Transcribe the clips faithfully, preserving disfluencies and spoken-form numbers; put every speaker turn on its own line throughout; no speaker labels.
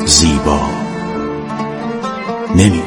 زیبا نمی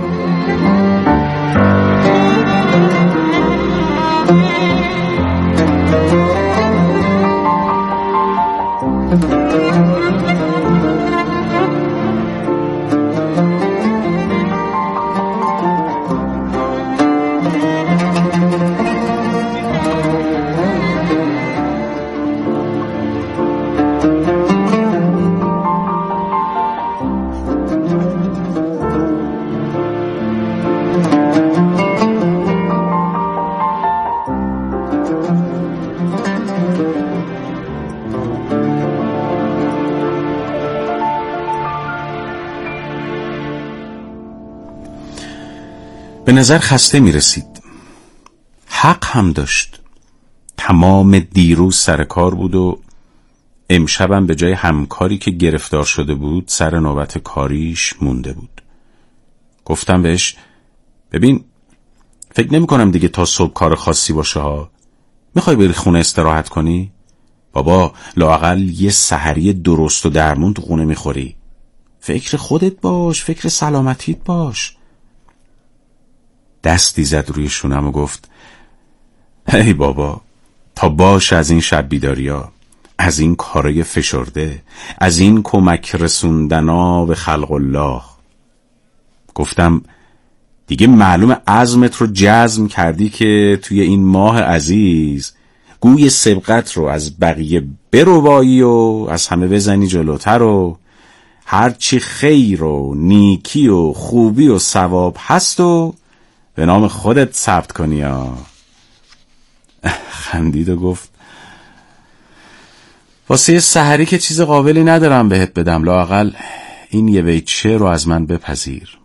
به نظر خسته می رسید. حق هم داشت. تمام دیروز سر کار بود و امشبم به جای همکاری که گرفتار شده بود سر نوبت کاریش مونده بود. گفتم بهش ببین فکر نمی کنم دیگه تا صبح کار خاصی باشه ها. میخوای بری خونه استراحت کنی؟ بابا لااقل یه سحری درست و درمون تو خونه میخوری. فکر خودت باش، فکر سلامتیت باش. دستی زد روی شونم و گفت ای بابا تا باش از این شب بیداریا، از این کارای فشرده، از این کمک رسوندنا به خلق الله. گفتم دیگه معلوم عزمت رو جزم کردی که توی این ماه عزیز گوی سبقت رو از بقیه بروایی و از همه بزنی جلوتر و هرچی خیر و نیکی و خوبی و ثواب هست و به نام خودت ثبت کنی. ها خندید و گفت واسه سحری که چیز قابلی ندارم بهت بدم، لااقل این یه بیت شعر رو از من بپذیر.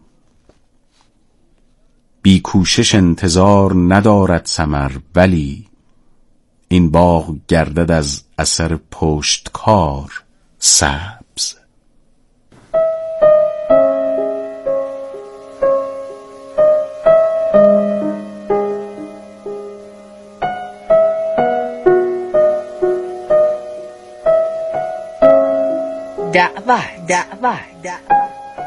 بی کوشش انتظار ندارد ثمر، ولی این باغ گردد از اثر پشتکار سبز.
دعوه دعوه دعوه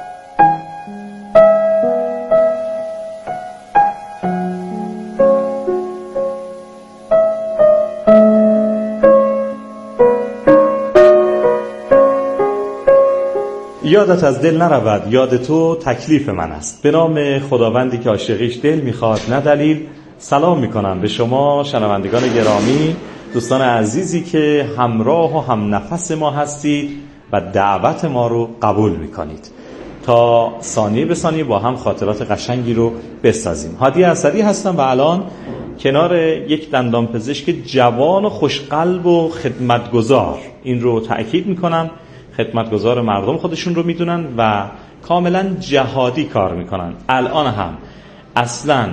یادت از دل نرود، یاد تو تکلیف من است. به نام خداوندی که عاشقیش دل میخواد نه دلیل. سلام میکنم به شما شنوندگان گرامی، دوستان عزیزی که همراه و هم نفس ما هستید و دعوت ما رو قبول میکنید تا ثانیه به ثانیه با هم خاطرات قشنگی رو بسازیم. هادی اسدی هستم و الان کنار یک دندانپزشک جوان و خوشقلب و خدمتگزار، این رو تأکید میکنم، خدمتگزار مردم خودشون رو میدونن و کاملا جهادی کار میکنن. الان هم اصلا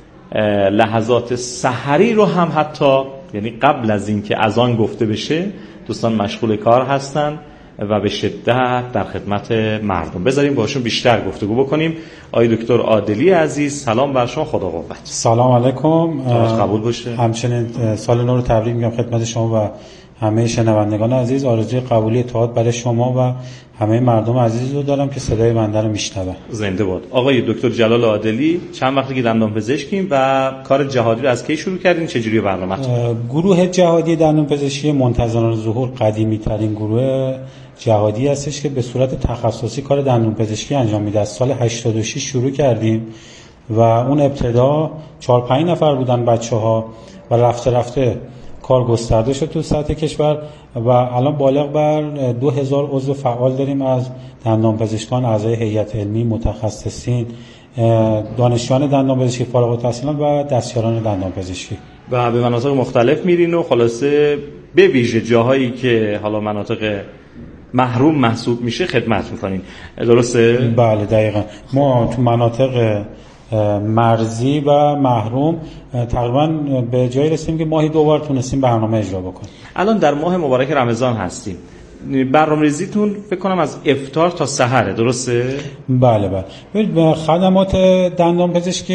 لحظات سحری رو هم حتی یعنی قبل از این که اذان گفته بشه دوستان مشغول کار هستن و به شدت در خدمت مردم. بذاریم باشون بیشتر گفتگو بکنیم. آقای دکتر عادلی عزیز سلام بر شما، خدا قوت.
سلام علیکم،
قبول باشه.
همچنین سال نو رو تبریک میگم خدمت شما و همه شنوندگان عزیز. آرزوی قبولی اتحاد برای شما و همه مردم عزیز رو دارم که صدای بنده رو میشنون.
زنده باد. آقای دکتر جلال عادلی چند وقتی که دندانپزشکیم و کار جهادی رو از کی شروع کردین؟ چه جوری برنامه‌تون؟
گروه جهادی دندانپزشکی منتظران ظهور قدیمی ترین گروه جهادی هستش که به صورت تخصصی کار دندانپزشکی انجام میده. از سال هشتاد و شش شروع کردیم و اون ابتدا چهار پنج نفر بودن بچه‌ها و رفته رفته کار گسترده شد تو سطح کشور و الان بالغ بر دو هزار عضو فعال داریم از دندانپزشکان، اعضای هیئت علمی، متخصصین، دانشجویان دندانپزشکی فارغ التحصیلان و دستیاران دندانپزشکی.
و به مناطق مختلف میرین و خلاصه به ویژه جاهایی که حالا مناطق محروم محسوب میشه خدمت میکنین، درسته؟
بله دقیقاً. ما تو مناطق مرزی و محروم تقریبا به جایی رسیدیم که ماهی دو بار تونستیم برنامه اجرا بکنیم.
الان در ماه مبارک رمضان هستیم، برنامه‌ریزیتون فکر کنم از افطار تا سحره، درسته؟
بله بله. خدمات دندانپزشکی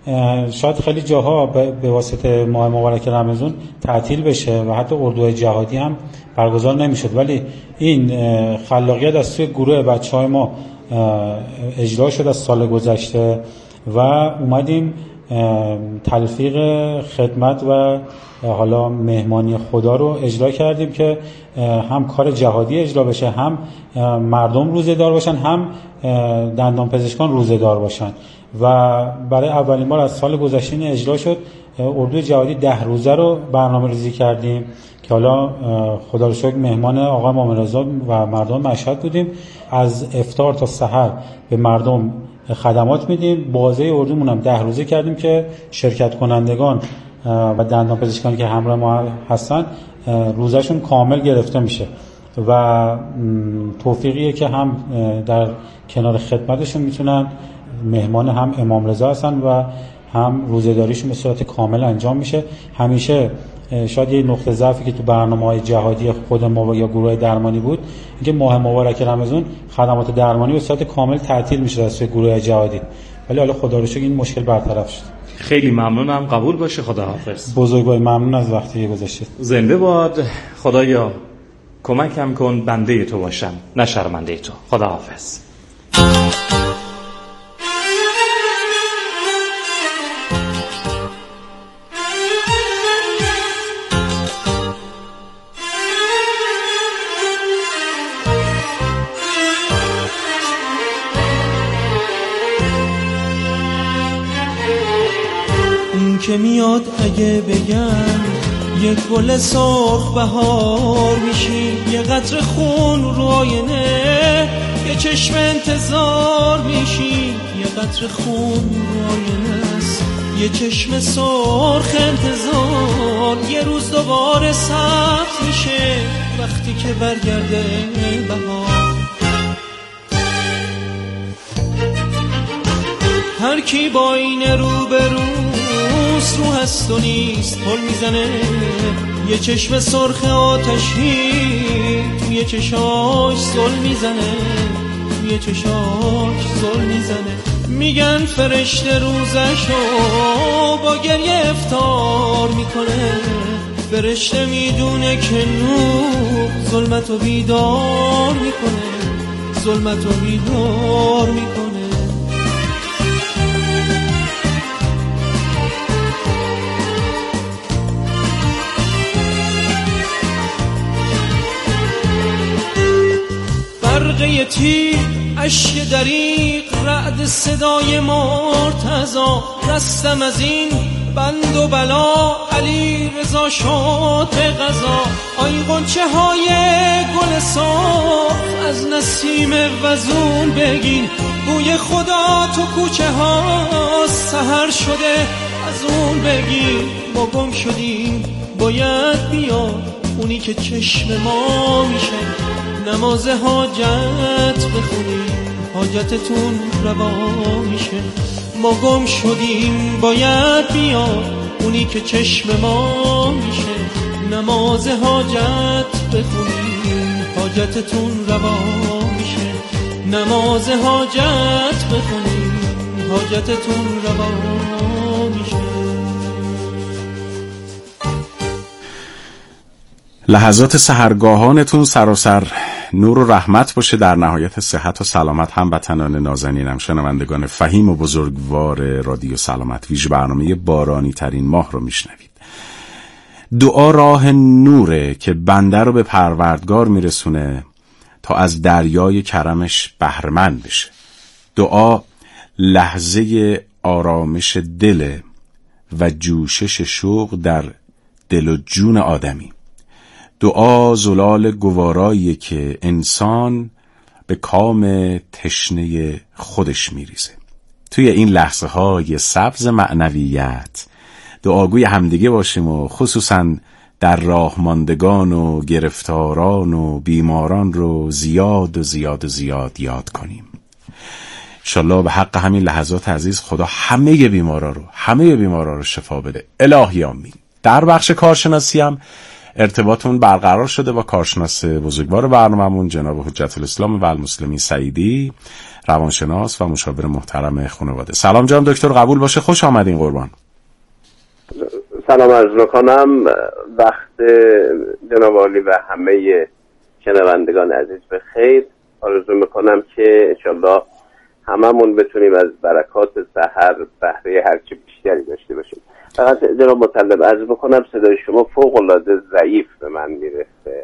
شاید خیلی جاها به واسطه ماه مبارک رمضان تعطیل بشه و حتی اردوهای جهادی هم برگزار نمیشد، ولی این خلاقیت از سوی گروه بچهای ما اجرا شد از سال گذشته و اومدیم تلفیق خدمت و حالا مهمانی خدا رو اجرا کردیم که هم کار جهادی اجرا بشه، هم مردم روزه دار باشن، هم دندان پزشکان روزه دار باشن و برای اولین بار از سال گذشته اجرا شد. اردوی جهادی ده روزه رو برنامه ریزی کردیم که حالا خدا رو شکر مهمان آقای امام رضا و مردم مشهد بودیم. از افطار تا سحر به مردم خدمات میدیم. بازه اردومون هم ده روزه کردیم که شرکت کنندگان و دندان پزشکانی که همراه ما هستن روزشون کامل گرفته میشه و توفیقیه که هم در کنار خدمتشون میتونن مهمان هم امام رضا هستن و هم روزه‌داریشون به صورت کامل انجام میشه. همیشه شاید یه نقطه ضعفی که تو برنامه‌های جهادی خود ما یا گروه درمانی بود اینکه ماه مبارک رمضان خدمات درمانی به صورت کامل تعطیل میشه از سوی گروه جهادی، ولی حالا خدا رو شکر این مشکل برطرف شد.
خیلی ممنونم، قبول باشه، خداحافظ.
بزرگوار ممنون از وقتی گذاشتید.
زنده باد. خدایا کمکم کن بنده تو باشم نه شرمنده تو. خداحافظ.
که میاد اگه بگم یک گل سرخ بهار میشی، یه قطره خون رو آینه یه چشم انتظار میشی، یه قطره خون رو آینه است یه چشم سرخ انتظار، یه روز دوباره سبز میشه وقتی که برگرده بهار. هر کی با این رو به روز رو هست و نیست پل میزنه، یه چشم سرخ آتشی توی چشاش زل میزنه، توی چشاش زل میزنه. میگن فرشته روزشو با گریه افطار میکنه، فرشته میدونه که نور ظلمتو بیدار میکنه، ظلمتو بیدار میکنه. برقه تیر اشک دریق رعد صدای مرتضا، رستم از این بند و بلا علی رضا شد به قضا. آی غنچه های گل سرخ از نسیم وزون بگین، بوی خدا تو کوچه ها سحر شده از اون بگین. ما گم شدیم باید بیاد اونی که چشم ما میشه، نماز حاجت بخونیم حاجتتون روا میشه. ما گم شدیم باید بیاد اونی که چشم ما میشه، نماز حاجت بخونیم حاجتتون روا میشه، نماز حاجت بخونیم حاجتتون روا میشه.
لحظات سحرگاهانتون سراسر نور و رحمت باشه، در نهایت صحت و سلامت هموطنان نازنینم، شنوندگان فهیم و بزرگوار رادیو سلامت. ویژه برنامه بارانی ترین ماه رو میشنوید. دعا راه نوره که بنده رو به پروردگار میرسونه تا از دریای کرمش بهره‌مند بشه. دعا لحظه آرامش دل و جوشش شوق در دل و جون آدمی. دعا زلال گوارایی که انسان به کام تشنه خودش میریزه. توی این لحظه های سبز معنویت دعاگوی همدیگه باشیم و خصوصا در راه ماندگان و گرفتاران و بیماران رو زیاد و زیاد و زیاد یاد کنیم. انشالله به حق همین لحظات عزیز خدا همه بیمارا رو همه بیمارا رو شفا بده. الهی آمین. در بخش کارشناسی هم ارتباطمون برقرار شده با کارشناس بزرگوار برنامه‌مون جناب حجت الاسلام و المسلمین سعیدی، روانشناس و مشاور محترم خانواده. سلام جناب دکتر، قبول باشه، خوش آمدین قربان.
سلام عرض می‌کنم، وقت جناب عالی و همه شنوندگان عزیز به خیر. آرزو میکنم که انشالله هممون بتونیم از برکات سحر بهره هرچی بیشتری داشته باشیم. فقط جناب مطلب عرض بکنم صدای شما فوق العاده ضعیف به من میرسه.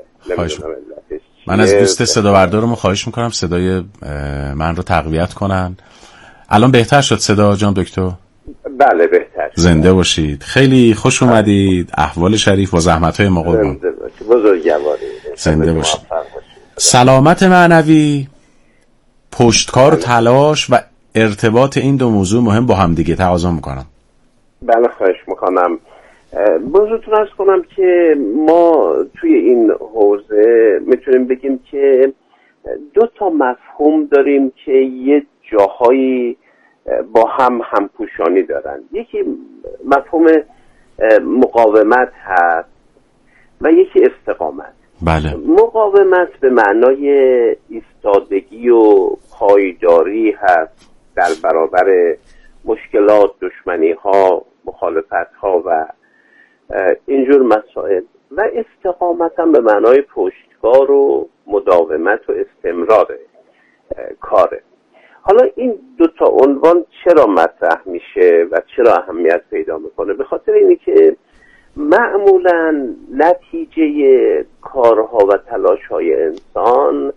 من از دوست صدا بردارمو خواهش میکنم صدای من رو تقویت کنن. الان بهتر شد صدا جان دکتر؟
بله بهتر شد.
زنده باشید، خیلی خوش اومدید. احوال شریف و زحمت‌های ما قربان.
زنده باشید، بزرگواری.
زنده باشید. سلامت معنوی، پشتکار و تلاش و ارتباط این دو موضوع مهم با هم دیگه تقاضا میکنم.
بله خواهش میکنم. بازتون ارز کنم که ما توی این حوزه میتونیم بگیم که دو تا مفهوم داریم که یه جاهایی با هم همپوشانی دارن. یکی مفهوم مقاومت هست و یکی استقامت.
بله.
مقاومت به معنای ایستادگی و پایداری هست در برابر مشکلات، دشمنی ها، مخالفت ها و اینجور مسائل، و استقامت هم به معنای پشتکار و مداومت و استمرار کاره. حالا این دو تا عنوان چرا مطرح میشه و چرا اهمیت پیدا میکنه؟ به خاطر اینه که معمولا نتیجه کارها و تلاش‌های انسان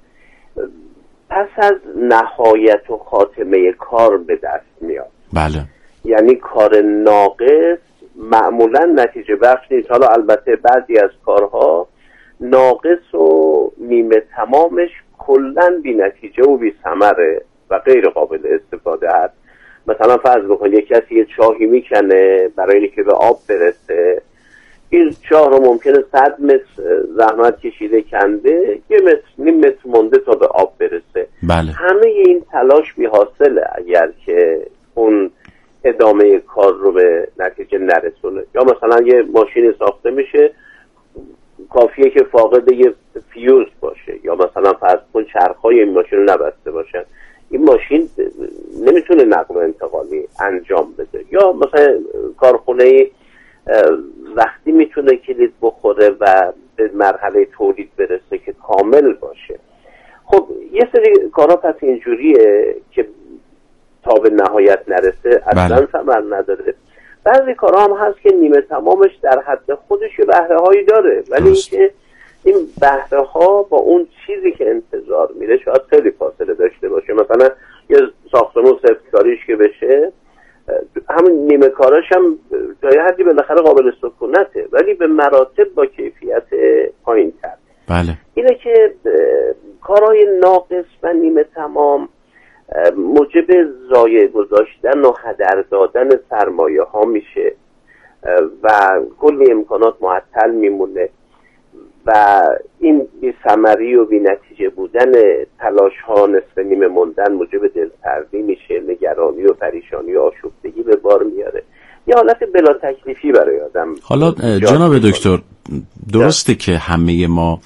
پس از نهایت و خاتمه کار به دست میاد.
بله.
یعنی کار ناقص معمولا نتیجه بخش نیست. حالا البته بعضی از کارها ناقص و نیمه تمامش کلن بی نتیجه و بی ثمره و غیر قابل استفاده هست. مثلا فرض بکن یک کسی یه چاهی میکنه برای اینکه به آب برسه، این چاه رو ممکنه صد متر زحمت کشیده کنده، یه متر نیم متر مونده تا به آب برسه.
بله.
همه این تلاش بی حاصله اگر که اون ادامه کار رو به نتیجه نرسونه. یا مثلا یه ماشین ساخته میشه، کافیه که فاقد یه فیوز باشه، یا مثلا فرض کن چرخ‌های این ماشین رو نبسته باشن، این ماشین نمیتونه نقل و انتقالی انجام بده. یا مثلا کارخونه وقتی میتونه کلید بخوره و به مرحله تولید برسه که کامل باشه. خب یه سری کارا پس اینجوریه که تا به نهایت نرسه اصلا ثمر نداره. بعضی کارا هم هست که نیمه تمامش در حد خودش بهره هایی داره، ولی اینکه این بهره ها با اون چیزی که انتظار میره شاید خیلی فاصله داشته باشه. مثلا یه ساختمون سفتکاریش که بشه، همون نیمه کاراش هم تا یه حدی بالاخره قابل سکونته، ولی به مراتب با کیفیت پایین تر.
بله.
اینه که کارهای ناقص و نیمه تمام موجب ضایع گذاشتن و هدر دادن سرمایه ها میشه و کلی امکانات معطل میمونه و این بی ثمری و بی نتیجه بودن تلاش ها نصف نیمه موندن موجب دلسردی میشه، نگرانی و پریشانی و آشفتگی به بار میاره، یه حالت بلا تکلیفی برای آدم.
حالا جناب دکتر، درسته ده. که همه ما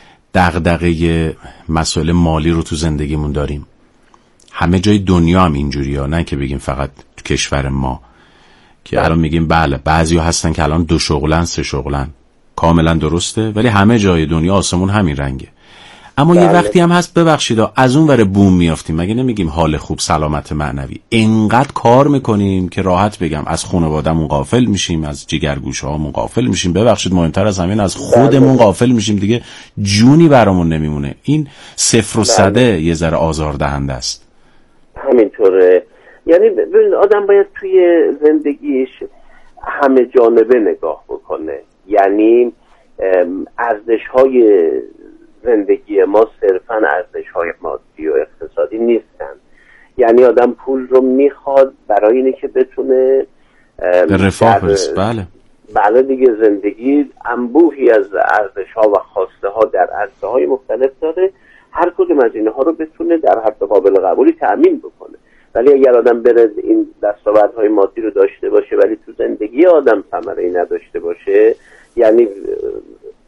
دغدغه مسائل مالی رو تو زندگیمون داریم، همه جای دنیا هم اینجوری ها، نه که بگیم فقط تو کشور ما که ده. الان میگیم بله بعضی ها هستن که الان دو شغلن سه شغلن، کاملا درسته، ولی همه جای دنیا آسمون همین رنگه. اما بله. یه وقتی هم هست ببخشید از اون ور بوم میافتیم، مگه نمیگیم حال خوب سلامت معنوی، اینقدر کار میکنیم که راحت بگم از خانواده‌مون غافل میشیم، از جگرگوشه‌هامون غافل میشیم، ببخشید مهمتر از همین از خودمون غافل میشیم، دیگه جونی برامون نمیمونه. این صفر و صده بله. یه ذره آزاردهنده است.
همینطوره. یعنی ببین آدم باید توی زندگیش همه جانبه نگاه بکنه. یعنی ارزش‌های زندگی ما صرفاً ارزش‌های مادی و اقتصادی نیستن. یعنی آدم پول رو میخواد برای اینه که بتونه
به رفاه برسه. بله
بله دیگه، زندگی انبوهی از ارزش‌ها و خواسته‌ها در عرصه‌های مختلف داره، هر کدوم از اینها رو بتونه در حد قابل قبولی تأمین بکنه. ولی اگر آدم بره این دستاوردهای مادی رو داشته باشه ولی تو زندگی آدم ثمره‌ای نداشته باشه، یعنی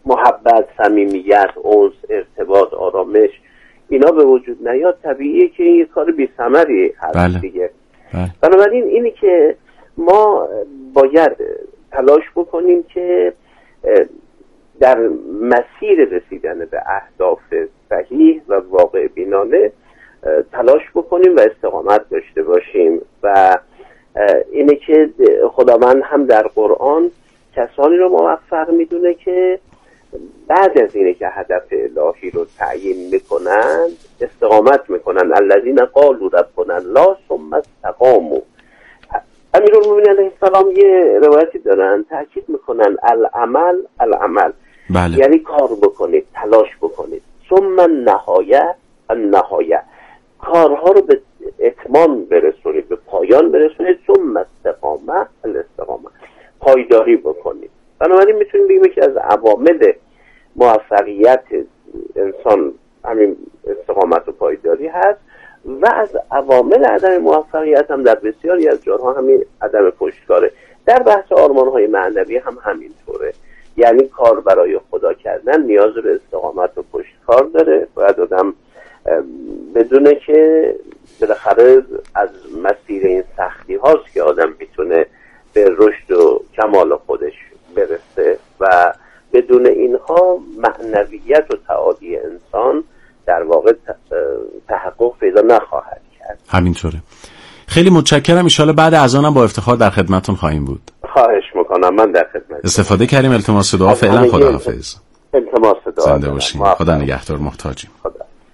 محبت، صمیمیت، انس، ارتباط، آرامش اینا به وجود نیاد، طبیعیه که این یه کار بی‌ثمری هست. بله. دیگه بله. بنابراین اینی که ما باید تلاش بکنیم که در مسیر رسیدن به اهداف صحیح و واقع بینانه تلاش بکنیم و استقامت داشته باشیم و اینه که خداوند هم در قرآن کسانی رو موفق میدونه که بعد از اینه که هدف الهی رو تعیین میکنن استقامت میکنن. الذین قالوا ربنا الله ثم استقاموا. امیرالمومنین علیه السلام یه روایتی دارن تاکید میکنن العمل العمل، بله. یعنی کار بکنید، تلاش بکنید. ثم النهایه النهایه، کارها رو به اتمام برسونید، به پایان برسونید. ثم استقامه الاستقامه، پایداری بکنید. بنابراین میتونیم بگیم که از عوامل موفقیت انسان همین استقامت و پایداری هست و از عوامل عدم موفقیت هم در بسیاری از جاها همین عدم پشتکاره. در بحث آرمان‌های معنوی هم همینطوره، یعنی کار برای خدا کردن نیاز به استقامت و پشتکار داره. باید آدم بدونه که بالاخره از مسیر این سختی هاست که آدم میتونه به رشد و کمال خودش برسه و بدون اینها معنویت و تعالی انسان در واقع تحقق پیدا نخواهد کرد.
همینطوره. خیلی متشکرم. ان شاءالله بعد از آنم با افتخار در خدمتتون خواهیم بود.
خواهش میکنم. من در خدمت.
استفاده کردیم. التماس دعا. فعلا خداحافظ.
التماس دعا.
زنده باشین. خدا نگهدار. محتاجیم.
خدا.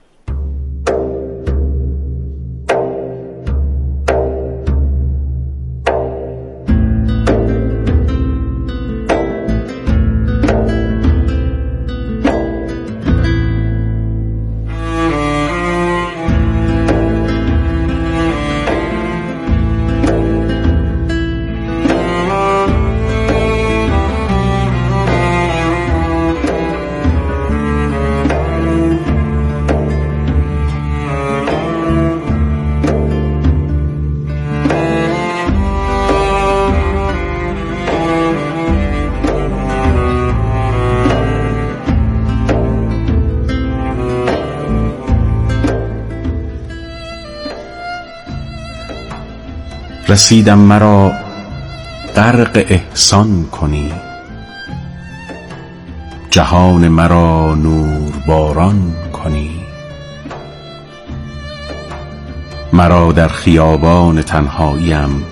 رسیدم مرا غرق احسان کنی، جهان مرا نور باران کنی. مرا در خیابان تنهاییم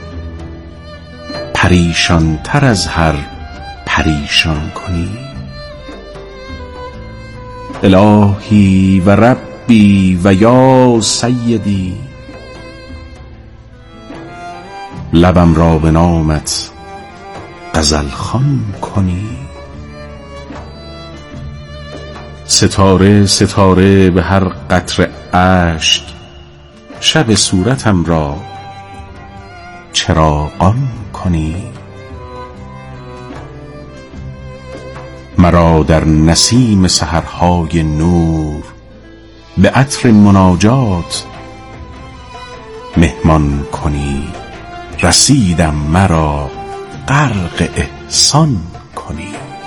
پریشان تر از هر پریشان کنی. الهی و ربی و یا سیدی، لبم را به نامت غزل خوان کنی. ستاره ستاره به هر قطره اشک، شب صورتم را چراغان کنی. مرا در نسیم سحرهای نور به عطر مناجات مهمان کنی. رسیدم مرا غرق احسان کنی.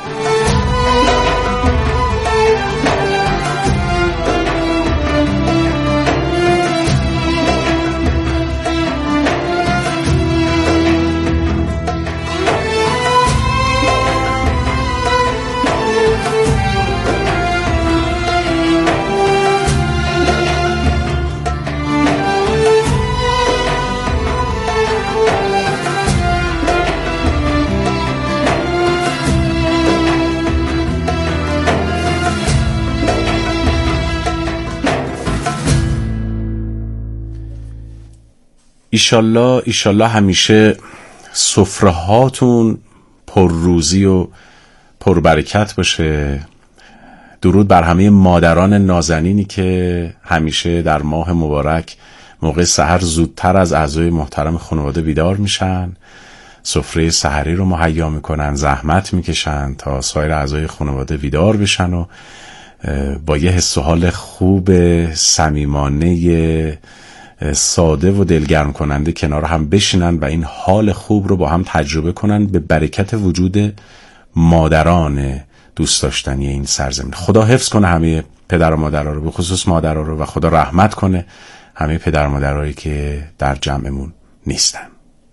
ایشالله ایشالله همیشه سفره هاتون پر روزی و پر برکت باشه. درود بر همه مادران نازنینی که همیشه در ماه مبارک موقع سحر زودتر از اعضای محترم خانواده بیدار میشن، سفره سحری رو مهیا میکنن، زحمت میکشن تا سایر اعضای خانواده بیدار بشن و با یه حس و حال خوب صمیمانه ساده و دلگرم کننده کنار هم بشینن و این حال خوب رو با هم تجربه کنن به برکت وجود مادران دوست داشتنی این سرزمین. خدا حفظ کنه همه پدر و مادرها رو، به خصوص مادرها رو، و خدا رحمت کنه همه پدر و مادرهایی که در جمعمون نیستن.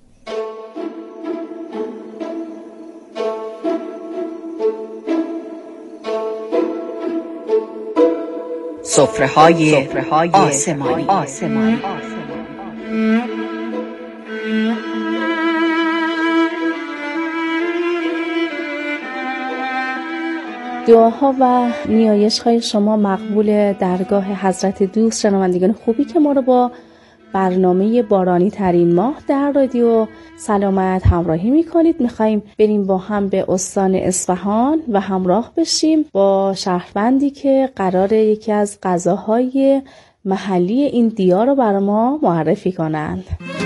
سفره‌های آسمانی. آسمانی.
دعاها و نیایش‌های شما مقبول درگاه حضرت دوست. شنوندگان خوبی که ما رو با برنامه بارانی ترین ماه در رادیو سلامت همراهی می‌کنید، می‌خوایم بریم با هم به استان اصفهان و همراه بشیم با شهروندی که قراره یکی از غذاهای محلی این دیار رو برای ما معرفی کنند.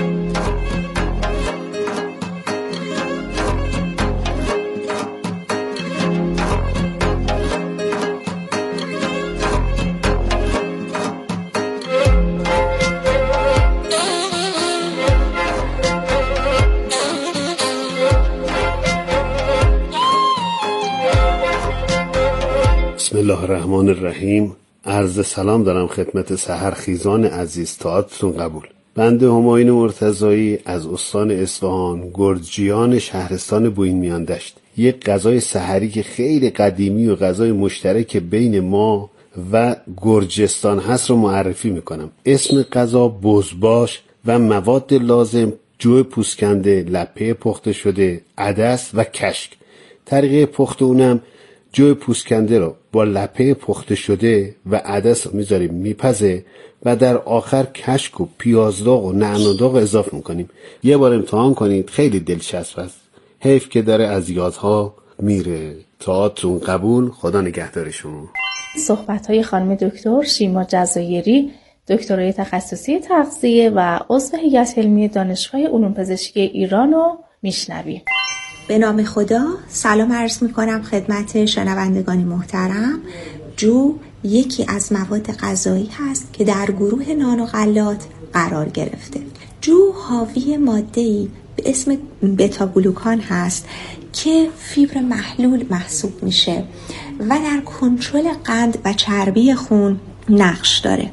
بسم الله الرحمن الرحیم. عرض سلام دارم خدمت سحرخیزان عزیز، طاعتتون قبول. بنده همایون مرتضایی از استان اصفهان، گرجیان شهرستان بوین میان دشت، یک غذای سحری که خیلی قدیمی و غذای مشترک بین ما و گرجستان هست رو معرفی میکنم. اسم غذا بزباش و مواد لازم: جو پوسکنده، لپه پخته شده، عدس و کشک. طریقه پخت اونم جو پوسکنده رو با لپه پخته شده و عدس رو میذاریم میپزه و در آخر کشک و پیازداغ و نعناداغ اضافه میکنیم. یه بار امتحان کنید، خیلی دلچسب است. حیف که داره از یادها میره. طاعتتون قبول. خدا نگهدار شما.
صحبت‌های خانم دکتر شیما جزایری، دکترای تخصصی تغذیه و عضو هیئت علمی دانشگاه علوم پزشکی ایران رو میشنویم.
به نام خدا سلام عرض می کنم خدمت شنوندگان محترم. جو یکی از مواد غذایی هست که در گروه نان و غلات قرار گرفته. جو حاوی ماده‌ای به اسم بتا گلوکان هست که فیبر محلول محسوب میشه و در کنترل قند و چربی خون نقش داره.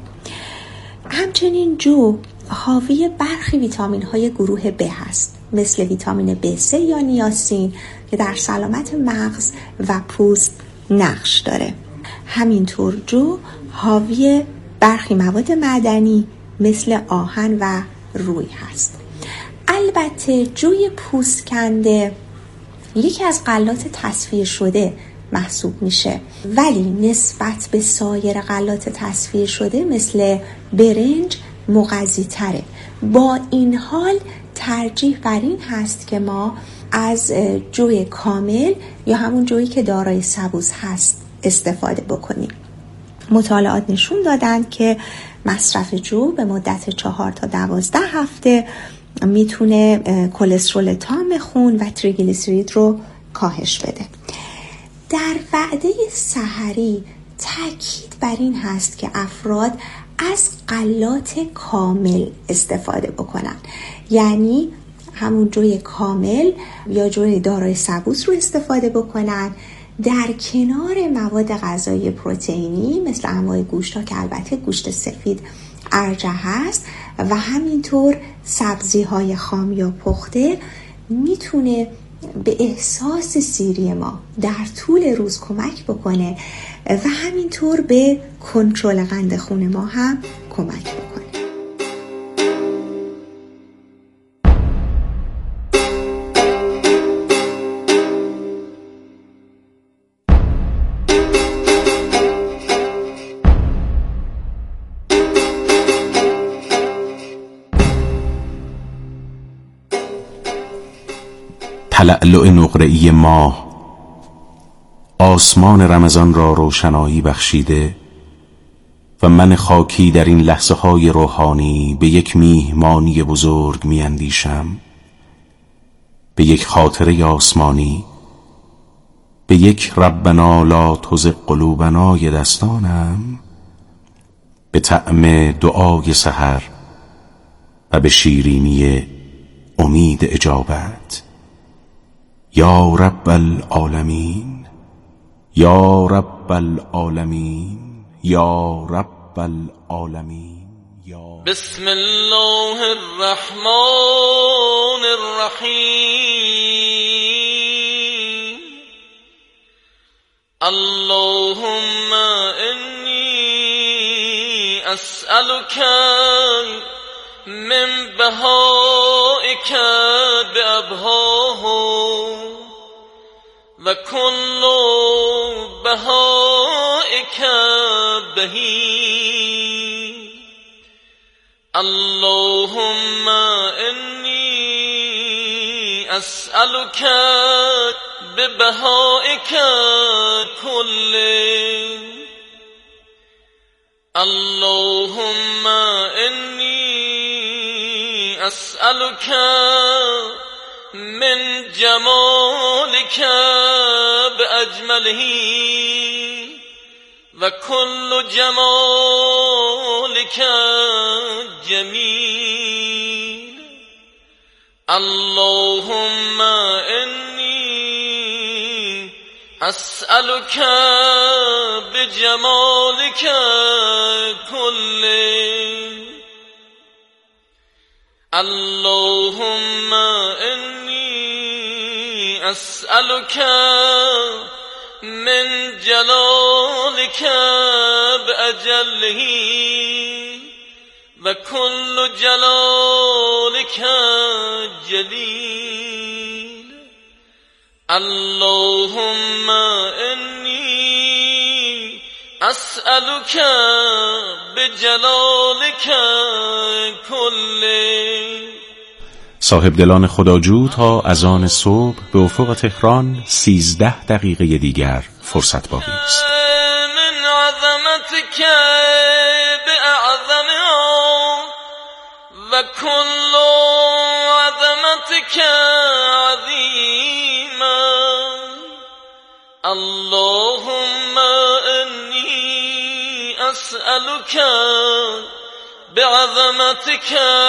همچنین جو حاوی برخی ویتامین های گروه ب هست، مثل ویتامین بی سه یا نیاسین که در سلامت مغز و پوست نقش داره. همینطور جو حاوی برخی مواد معدنی مثل آهن و روی هست. البته جوی پوستکنده یکی از غلات تصفیه شده محسوب میشه، ولی نسبت به سایر غلات تصفیه شده مثل برنج مغذی تره. با این حال ترجیح بر این هست که ما از جوی کامل یا همون جویی که دارای سبوس هست استفاده بکنیم. مطالعات نشون دادن که مصرف جو به مدت چهار تا دوازده هفته میتونه کلسترول تام خون و تریگلیسیرید رو کاهش بده. در وعده سحری تاکید بر این هست که افراد از غلات کامل استفاده بکنن، یعنی همون جوی کامل یا جوی دارای سبوس رو استفاده بکنن در کنار مواد غذایی پروتئینی مثل انواع گوشت ها که البته گوشت سفید ارجح هست و همینطور سبزی های خام یا پخته میتونه به احساس سیری ما در طول روز کمک بکنه و همینطور به کنترل قند خون ما هم کمک بکنه.
تلألؤ نقره‌ای ماه آسمان رمضان را روشنایی بخشیده و من خاکی در این لحظه های روحانی به یک میهمانی بزرگ میاندیشم، به یک خاطره آسمانی، به یک ربنا لا تزغ قلوبنای دستانم، به طعم دعای سحر و به شیرینی امید اجابت. یا رب العالمین، یا رب العالمین یا رب العالمین یا
بسم الله الرحمن الرحیم اللهم انی اسألك من بهائك بأبهاه و کل بهائك بهی اللهم انی اسألك ببهائك كله اللهم انی اسألك من جمالك بأجمله و كل جمالك جميل اللهم إني أسألك بجمالك كله اللهم إني أسألك من جلالك بأجله و كل جلالك جليل اللهم إني أسألك بجلالك كله.
صاحب دلان خداجو تا اذان صبح به افق تهران سیزده دقیقه دیگر فرصت باقی است.
من عظمتك بأعظمها و كل عظمتك عظيما اللهم إني أسألك بعظمتك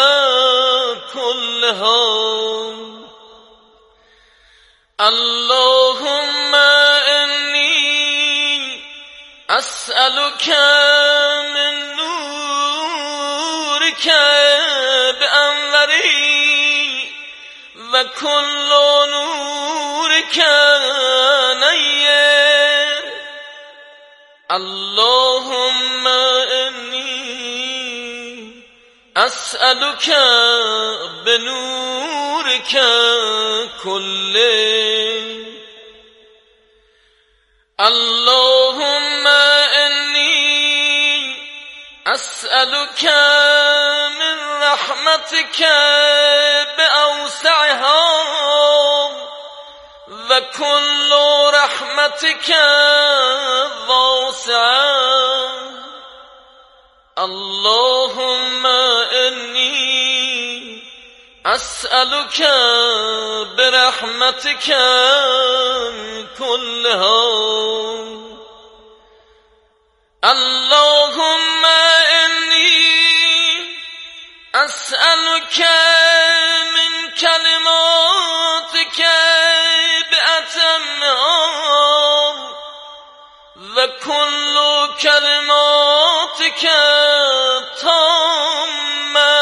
كلها اللهم إني أسألك من نورك بأنوره وكل نورك نير اللهم إني أسألك بنورك كله اللهم إني أسألك من رحمتك بأوسعها وكل رحمتك واسعة اللهم إني أسألك برحمتك كلها اللهم إني أسألك من كلماتك بأتمها وكل كلماتك تامة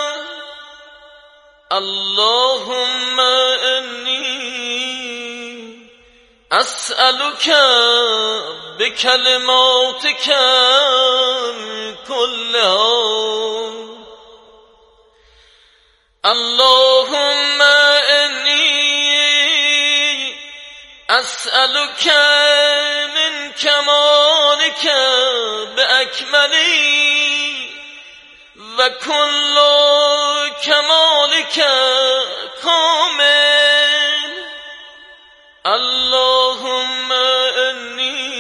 اللهم إني أسألك بكلماتك كلها اللهم إني أسألك من كمالك بأكمله وكل كمالك كامل اللهم إني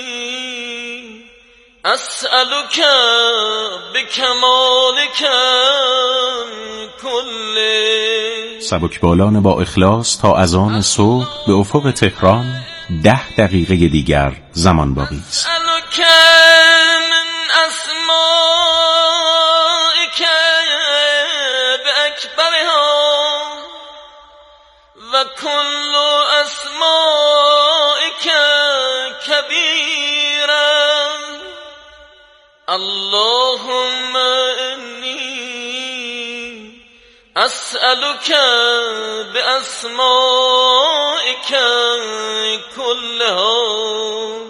أسألك بكمالك كله.
سبکبالان با اخلاص تا اذان صبح به افق تهران ده دقیقه دیگر زمان باقی است.
أسألك من أسمائك بأكبرها وكل أسمائك كبيرا اللهم إني أسألك بأسمائك كلها